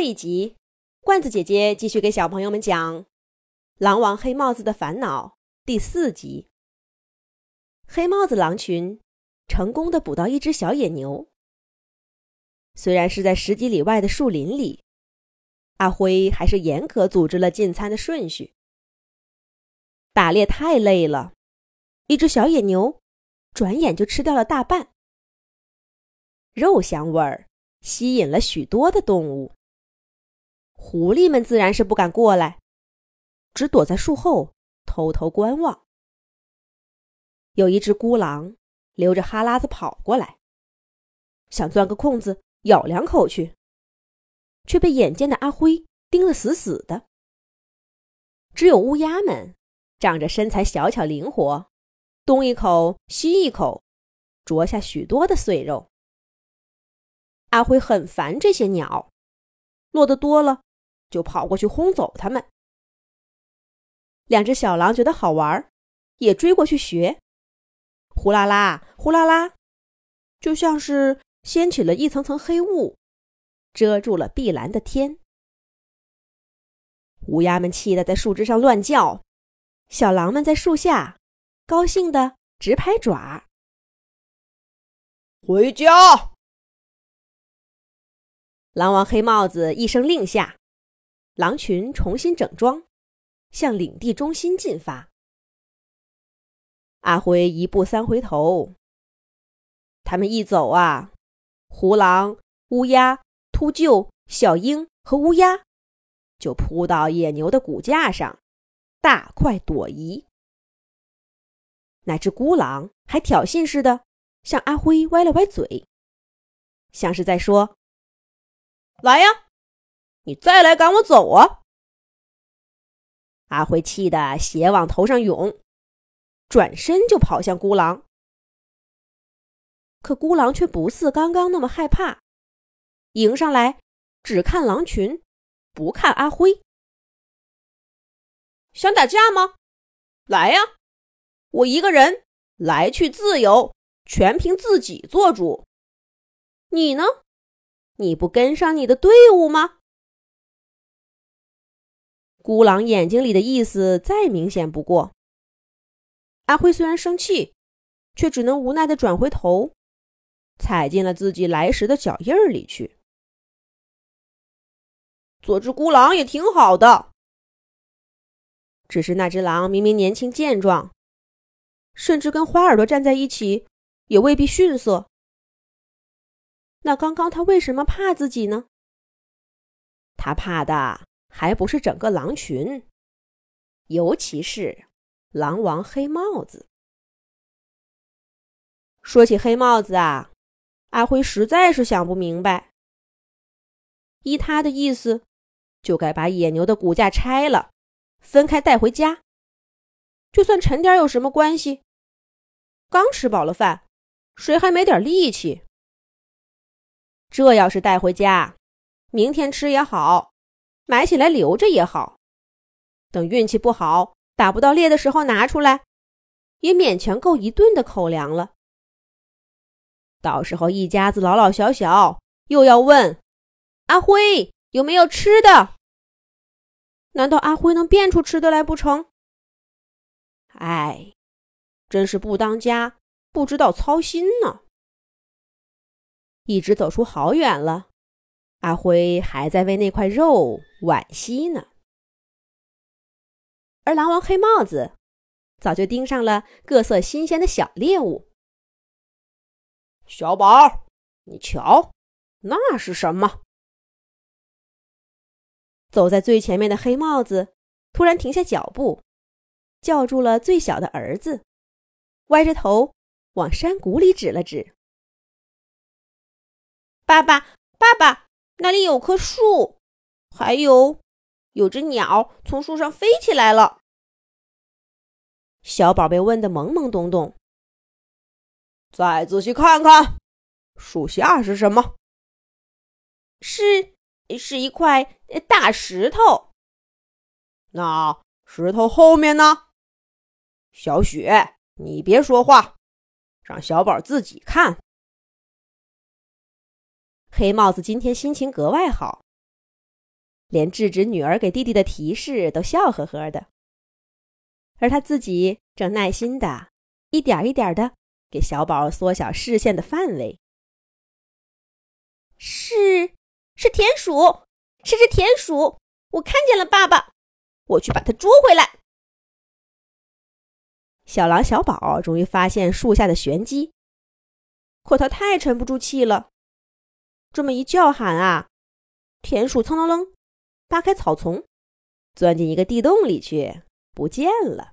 一集，罐子姐姐继续给小朋友们讲《狼王黑帽子的烦恼》第4集。黑帽子狼群成功地捕到一只小野牛，虽然是在10几里外的树林里，阿辉还是严格组织了进餐的顺序。打猎太累了，一只小野牛转眼就吃掉了大半。肉香味儿吸引了许多的动物，狐狸们自然是不敢过来，只躲在树后偷偷观望。有一只孤狼流着哈喇子跑过来，想钻个空子咬2口去，却被眼尖的阿辉盯得死死的。只有乌鸦们仗着身材小巧灵活，东一口西一口，啄下许多的碎肉。阿辉很烦这些鸟，落得多了就跑过去轰走它们。2只小狼觉得好玩，也追过去学，呼啦啦呼啦啦，就像是掀起了一层层黑雾，遮住了碧蓝的天。乌鸦们气得在树枝上乱叫，小狼们在树下高兴地直拍爪。 回家！ 狼王黑帽子一声令下，狼群重新整装，向领地中心进发。阿辉1步3回头，他们一走啊，狐狼、乌鸦、秃鹫、小鹰和乌鸦就扑到野牛的骨架上，大快朵颐。那只孤狼还挑衅似的向阿辉歪了歪嘴，像是在说： 来呀，你再来赶我走啊！ 阿辉气得血往头上涌，转身就跑向孤狼。可孤狼却不似刚刚那么害怕，迎上来只看狼群，不看阿辉。 想打架吗？来呀，我一个人来去自由，全凭自己做主。 你呢？你不跟上你的队伍吗？孤狼眼睛里的意思再明显不过。阿辉虽然生气，却只能无奈地转回头，踩进了自己来时的脚印里去。 做只孤狼也挺好的。 只是那只狼明明年轻健壮，甚至跟花耳朵站在一起也未必逊色。那刚刚他为什么怕自己呢？他怕的还不是整个狼群，尤其是狼王黑帽子。说起黑帽子啊，阿辉实在是想不明白。依他的意思，就该把野牛的骨架拆了，分开带回家，就算沉点有什么关系？刚吃饱了饭，谁还没点力气？这要是带回家，明天吃也好，买起来留着也好，等运气不好打不到猎的时候拿出来，也勉强够1顿的口粮了。到时候一家子老老小小又要问阿辉有没有吃的，难道阿辉能变出吃的来不成？哎，真是不当家不知道操心呢。一直走出好远了，阿辉还在为那块肉惋惜呢。而狼王黑帽子早就盯上了各色新鲜的小猎物。 小宝，你瞧，那是什么？ 走在最前面的黑帽子突然停下脚步，叫住了最小的儿子，歪着头往山谷里指了指。 爸爸，爸爸，那里有棵树，还有只鸟从树上飞起来了。 小宝被问得懵懵懂懂。 再仔细看看，树下是什么？ 是一块大石头。 那石头后面呢？小雪，你别说话，让小宝自己看。 黑帽子今天心情格外好， 连制止女儿给弟弟的提示都笑呵呵的，而他自己正耐心的一点一点的给小宝缩小视线的范围。是田鼠，是只田鼠，我看见了爸爸，我去把它捉回来。小狼小宝终于发现树下的玄机，可他太沉不住气了，这么一叫喊啊，田鼠蹭楞楞扒开草丛，钻进一个地洞里去，不见了。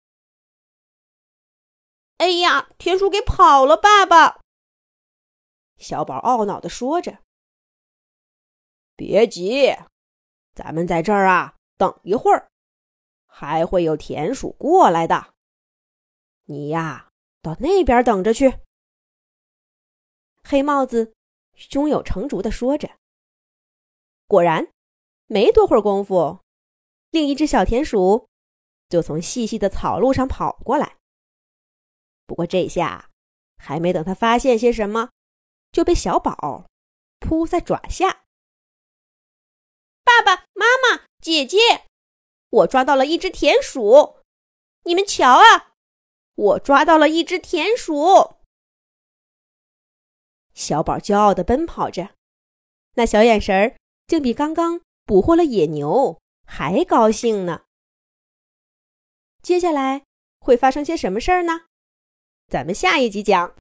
哎呀，田鼠给跑了，爸爸！小宝懊恼地说着。 别急，咱们在这儿啊，等一会儿，还会有田鼠过来的。你呀，到那边等着去。 黑帽子胸有成竹地说着。果然，没多会儿功夫，另一只小田鼠就从细细的草路上跑过来。不过这下还没等他发现些什么，就被小宝扑在爪下。爸爸妈妈姐姐，我抓到了一只田鼠，你们瞧啊，我抓到了一只田鼠。小宝骄傲地奔跑着，那小眼神儿竟比刚刚捕获了野牛还高兴呢。接下来会发生些什么事儿呢？咱们下一集讲。